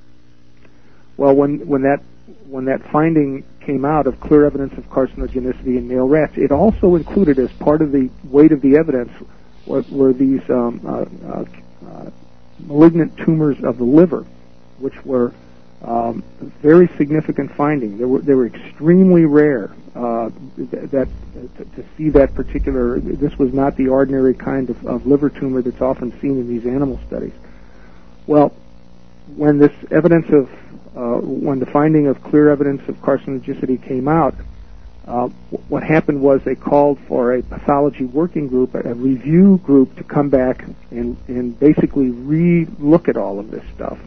Well, when when that when that finding came out of clear evidence of carcinogenicity in male rats, it also included as part of the weight of the evidence what were these um, uh, uh, uh, malignant tumors of the liver, which were um, a very significant finding. They were they were extremely rare. Uh, that uh, to, to see that particular, this was not the ordinary kind of, of liver tumor that's often seen in these animal studies. Well, when this evidence of, uh, when the finding of clear evidence of carcinogenicity came out, uh, what happened was they called for a pathology working group, a review group, to come back and, and basically re-look at all of this stuff.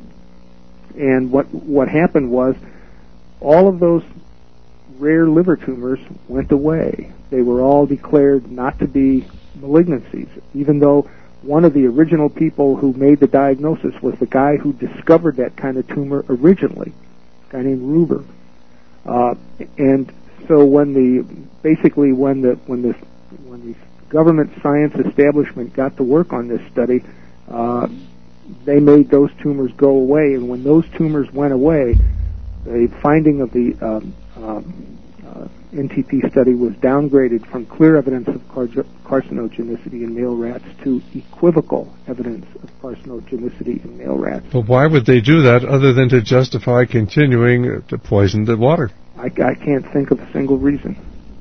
And what what happened was all of those rare liver tumors went away. They were all declared not to be malignancies, even though one of the original people who made the diagnosis was the guy who discovered that kind of tumor originally, a guy named Ruber. Uh, and so when the basically when the when the when the government science establishment got to work on this study, uh, they made those tumors go away. And when those tumors went away, the finding of the um, um, uh, N T P study was downgraded from clear evidence of car- carcinogenicity in male rats to equivocal evidence of carcinogenicity in male rats. But why would they do that other than to justify continuing to poison the water? I, I can't think of a single reason.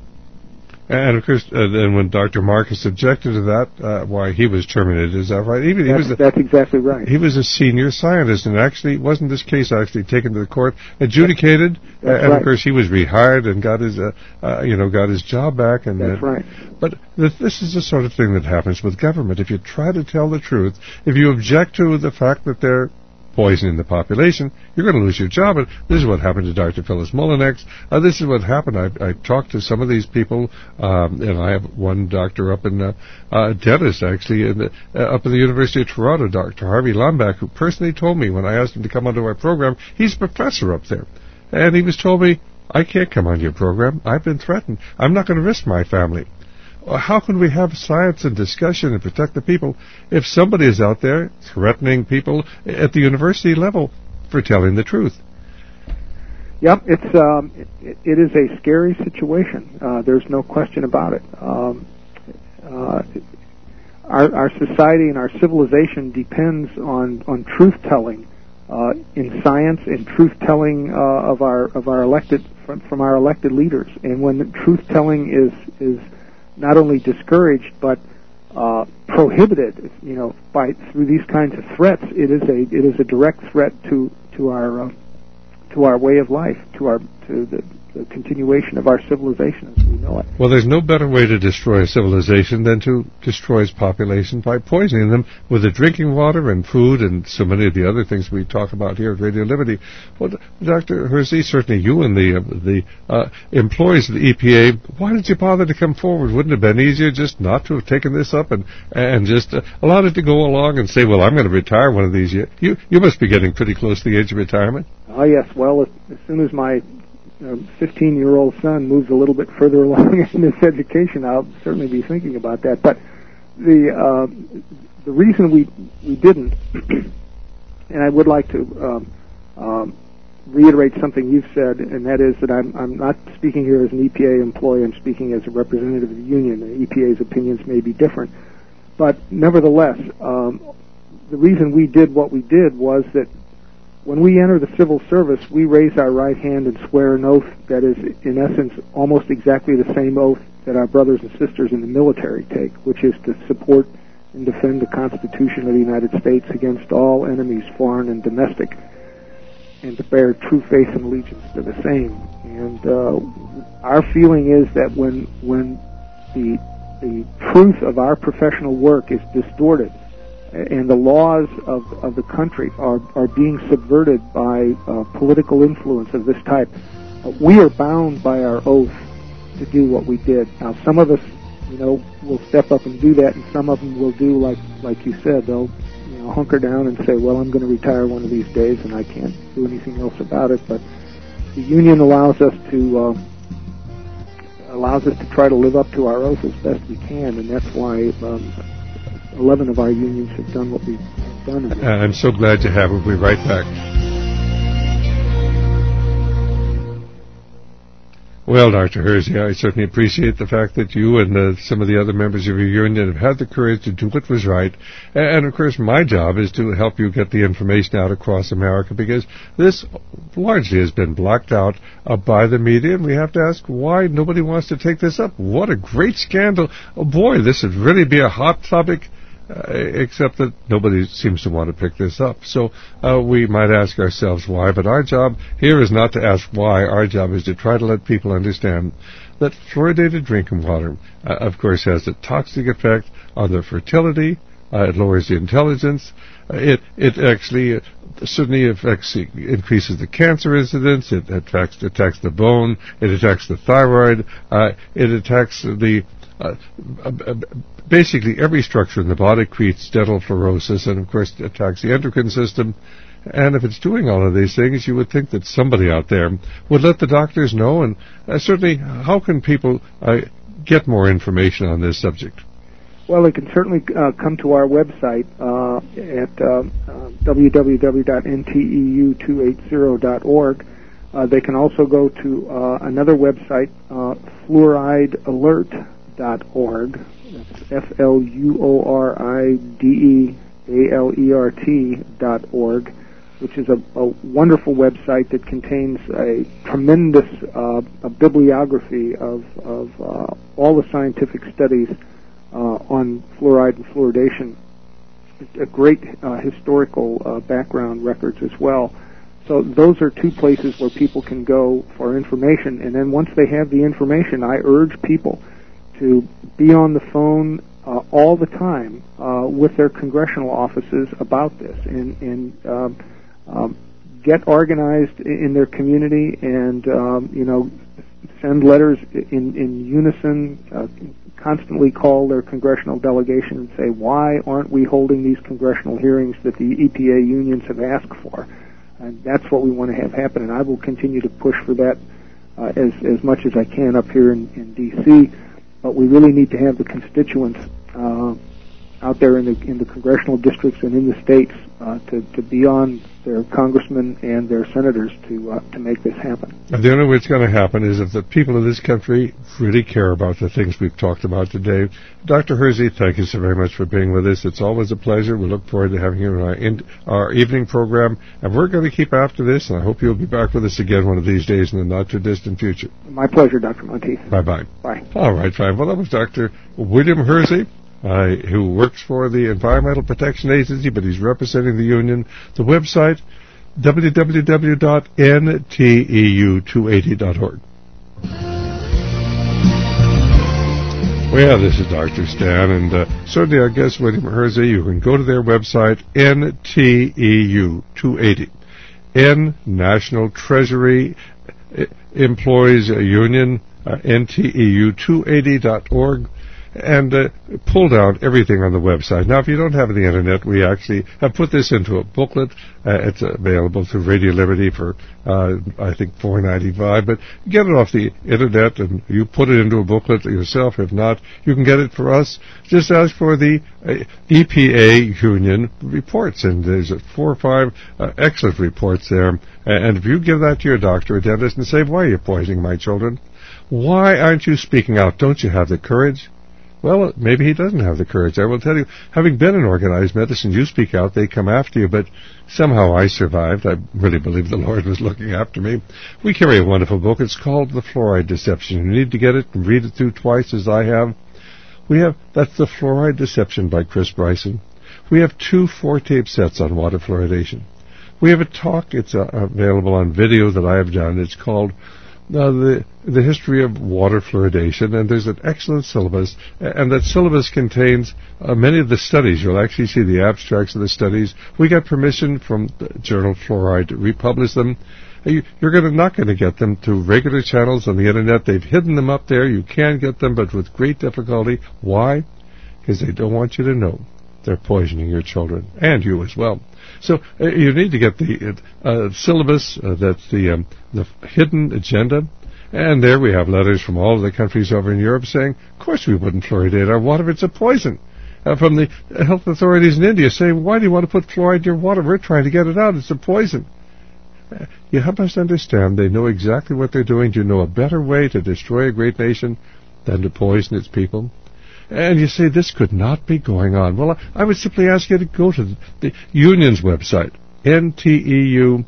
And of course, uh, then when Doctor Marcus objected to that, uh, why he was terminated, is that right? He, he that's, was a, that's exactly right. He was a senior scientist, and actually, wasn't this case actually taken to the court, adjudicated, that's uh, and right. of course he was rehired and got his, uh, uh, you know, got his job back. And that's uh, right. But th- this is the sort of thing that happens with government. If you try to tell the truth, if you object to the fact that they're poisoning the population, you're going to lose your job. And this is what happened to Doctor Phyllis Mullinex. Uh, this is what happened. I, I talked to some of these people, um, and I have one doctor up in, uh, uh, dentist actually, in the, uh, up in the University of Toronto, Doctor Harvey Lambach, who personally told me when I asked him to come onto our program, he's a professor up there. And he was told me, I can't come onto your program. I've been threatened. I'm not going to risk my family. How can we have science and discussion and protect the people if somebody is out there threatening people at the university level for telling the truth? Yep, it's um, it, it is a scary situation. Uh, there's no question about it. Um, uh, our, our society and our civilization depends on on truth telling uh, in science and truth telling uh, of our of our elected from, from our elected leaders. And when truth telling is is not only discouraged but uh, prohibited, you know, by through these kinds of threats, it is a it is a direct threat to to our uh, to our way of life, to our to the, the continuation of our civilization as we know it. Well, there's no better way to destroy a civilization than to destroy its population by poisoning them with the drinking water and food and so many of the other things we talk about here at Radio Liberty. Well, Doctor Hersey, certainly you and the uh, the uh, employees of the E P A, why did you bother to come forward? Wouldn't it have been easier just not to have taken this up and and just uh, allowed it to go along and say, well, I'm going to retire one of these years? You you must be getting pretty close to the age of retirement. Oh yes, well, as, as soon as my fifteen-year-old son moves a little bit further along in his education, I'll certainly be thinking about that. But the uh, the reason we we didn't, and I would like to um, um, reiterate something you've said, and that is that I'm I'm not speaking here as an E P A employee. I'm speaking as a representative of the union. The E P A's opinions may be different, but nevertheless, um, the reason we did what we did was that when we enter the civil service, we raise our right hand and swear an oath that is, in essence, almost exactly the same oath that our brothers and sisters in the military take, which is to support and defend the Constitution of the United States against all enemies, foreign and domestic, and to bear true faith and allegiance to the same. And uh, our feeling is that when when the the truth of our professional work is distorted, and the laws of, of the country are, are being subverted by uh, political influence of this type, uh, we are bound by our oath to do what we did. Now, some of us, you know, will step up and do that, and some of them will do like like you said. They'll, you know, hunker down and say, well, I'm going to retire one of these days, and I can't do anything else about it. But the union allows us to uh, allows us to try to live up to our oath as best we can, and that's why um, eleven of our unions have done what we've done. Uh, I'm so glad to have it. We'll be right back. Well, Doctor Hersey, I certainly appreciate the fact that you and uh, some of the other members of your union have had the courage to do what was right. And, and, of course, my job is to help you get the information out across America, because this largely has been blocked out uh, by the media, and we have to ask why nobody wants to take this up. What a great scandal. Oh, boy, this would really be a hot topic. Uh, except that nobody seems to want to pick this up. So uh, we might ask ourselves why, but our job here is not to ask why. Our job is to try to let people understand that fluoridated drinking water, uh, of course, has a toxic effect on their fertility. Uh, it lowers the intelligence. Uh, it it actually uh, certainly affects, increases the cancer incidence. It attacks, attacks the bone. It attacks the thyroid. Uh, it attacks the Uh, uh, basically every structure in the body, creates dental fluorosis, and of course attacks the endocrine system. And if it's doing all of these things, you would think that somebody out there would let the doctors know. And uh, certainly, how can people uh, get more information on this subject? Well, they can certainly uh, come to our website uh, at uh, uh, w w w dot n t e u two eighty dot org. Uh, they can also go to uh, another website, uh, fluoride alert dot org. That's F L U O R I D E A L E R T dot org, which is a, a wonderful website that contains a tremendous uh, a bibliography of, of uh, all the scientific studies uh, on fluoride and fluoridation. A great uh, historical uh, background records as well. So those are two places where people can go for information. And then once they have the information, I urge people to be on the phone uh, all the time uh, with their congressional offices about this, and, and um, um, get organized in their community, and um, you know, send letters in, in unison. Uh, constantly call their congressional delegation and say, why aren't we holding these congressional hearings that the E P A unions have asked for? And that's what we want to have happen, and I will continue to push for that uh, as as much as I can up here in, in D C But we really need to have the constituents uh, out there in the in the congressional districts and in the states uh, to to be on their congressmen and their senators to uh, to make this happen. And the only way it's going to happen is if the people of this country really care about the things we've talked about today. Doctor Hersey, thank you so very much for being with us. It's always a pleasure. We look forward to having you in our, in our evening program, and we're going to keep after this, and I hope you'll be back with us again one of these days in the not-too-distant future. My pleasure, Doctor Monteith. Bye-bye. Bye. All right, fine. Well, that was Doctor William Hersey, Uh, who works for the Environmental Protection Agency, but he's representing the union. The website, w w w dot n t e u two eighty dot org. Well, this is Doctor Stan, and uh, certainly our guest, William Hersey. You can go to their website, N T E U two eighty. N, National Treasury Employees Union, uh, N T E U two eighty dot org. And uh, pull down everything on the website. Now, if you don't have the Internet, we actually have put this into a booklet. Uh, it's available through Radio Liberty for, uh, I think, four dollars and ninety-five cents. But get it off the Internet, and you put it into a booklet yourself. If not, you can get it for us. Just ask for the uh, E P A Union reports, and there's uh, four or five uh, excellent reports there. And if you give that to your doctor or dentist and say, why are you poisoning my children? Why aren't you speaking out? Don't you have the courage? Well, maybe he doesn't have the courage. I will tell you, having been in organized medicine, you speak out, they come after you, but somehow I survived. I really believe the Lord was looking after me. We carry a wonderful book. It's called The Fluoride Deception. You need to get it and read it through twice, as I have. We have, that's The Fluoride Deception by Chris Bryson. We have two four-tape sets on water fluoridation. We have a talk, it's uh, available on video that I have done. It's called uh, the, the History of Water Fluoridation, and there's an excellent syllabus, and that syllabus contains uh, many of the studies. You'll actually see the abstracts of the studies. We got permission from the journal Fluoride to republish them. You, you're gonna, not going to get them to regular channels on the Internet. They've hidden them up there. You can get them, but with great difficulty. Why? Because they don't want you to know they're poisoning your children, and you as well. So uh, you need to get the uh, syllabus, uh, that's the, um, the hidden agenda, and there we have letters from all of the countries over in Europe saying, of course we wouldn't fluoridate our water, it's a poison. Uh, from the health authorities in India saying, why do you want to put fluoride in your water? We're trying to get it out, it's a poison. Uh, you must understand, they know exactly what they're doing. Do you know a better way to destroy a great nation than to poison its people? And you say, this could not be going on. Well, I would simply ask you to go to the Union's website, N T E U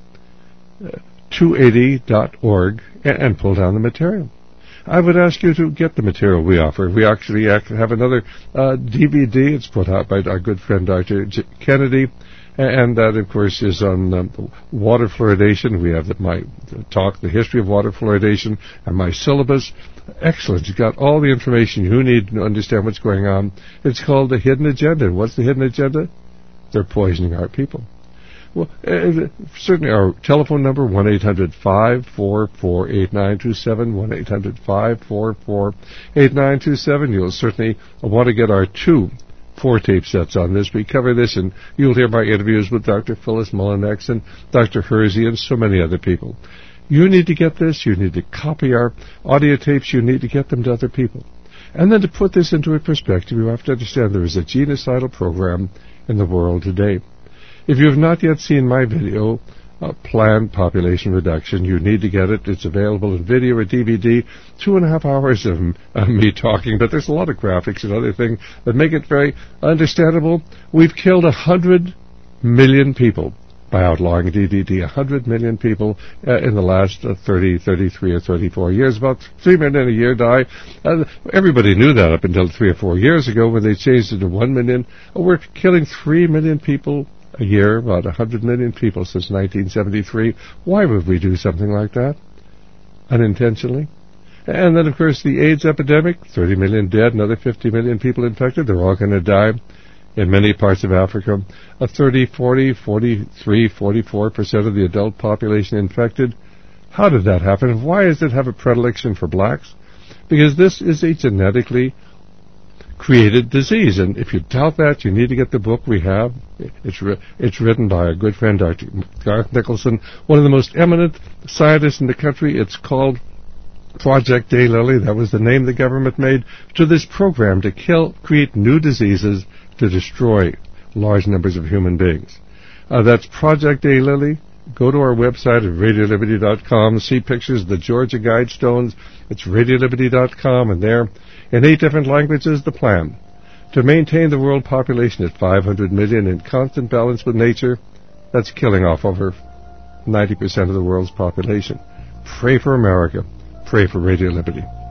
two eighty dot org, and pull down the material. I would ask you to get the material we offer. We actually have another uh, D V D. It's put out by our good friend Doctor J- Kennedy, and that, of course, is on um, water fluoridation. We have the, my talk, The History of Water Fluoridation, and my syllabus. Excellent. You've got all the information you need to understand what's going on. It's called The Hidden Agenda. What's the hidden agenda? They're poisoning our people. Well, uh, certainly our telephone number, one eight hundred five four four eight nine two seven, one eight hundred five four four eight nine two seven. You'll certainly want to get our two four-tape sets on this. We cover this, and you'll hear my interviews with Doctor Phyllis Mullinex and Doctor Hersey and so many other people. You need to get this. You need to copy our audio tapes. You need to get them to other people. And then to put this into a perspective, you have to understand there is a genocidal program in the world today. If you have not yet seen my video, uh, Planned Population Reduction, you need to get it. It's available in video or D V D. Two and a half hours of uh, me talking, but there's a lot of graphics and other things that make it very understandable. We've killed a hundred million people by outlawing D D T, one hundred million people uh, in the last uh, thirty, thirty-three, or thirty-four years. About three million a year die. Uh, everybody knew that up until three or four years ago when they changed it to one million. Uh, we're killing three million people a year, about one hundred million people since nineteen seventy-three. Why would we do something like that? Unintentionally. And then, of course, the AIDS epidemic, thirty million dead, another fifty million people infected. They're all going to die. In many parts of Africa, a thirty, forty, forty-three, forty-four percent of the adult population infected. How did that happen? Why does it have a predilection for blacks? Because this is a genetically created disease. And if you doubt that, you need to get the book we have. It's, ri- it's written by a good friend, Doctor Garth Nicholson, one of the most eminent scientists in the country. It's called Project Daylily. That was the name the government made to this program to kill, create new diseases to destroy large numbers of human beings. Uh, that's Project Daylily. Go to our website at radio liberty dot com, see pictures of the Georgia Guidestones. It's radio liberty dot com, and there, in eight different languages, the plan to maintain the world population at five hundred million in constant balance with nature. That's killing off over ninety percent of the world's population. Pray for America. Pray for Radio Liberty.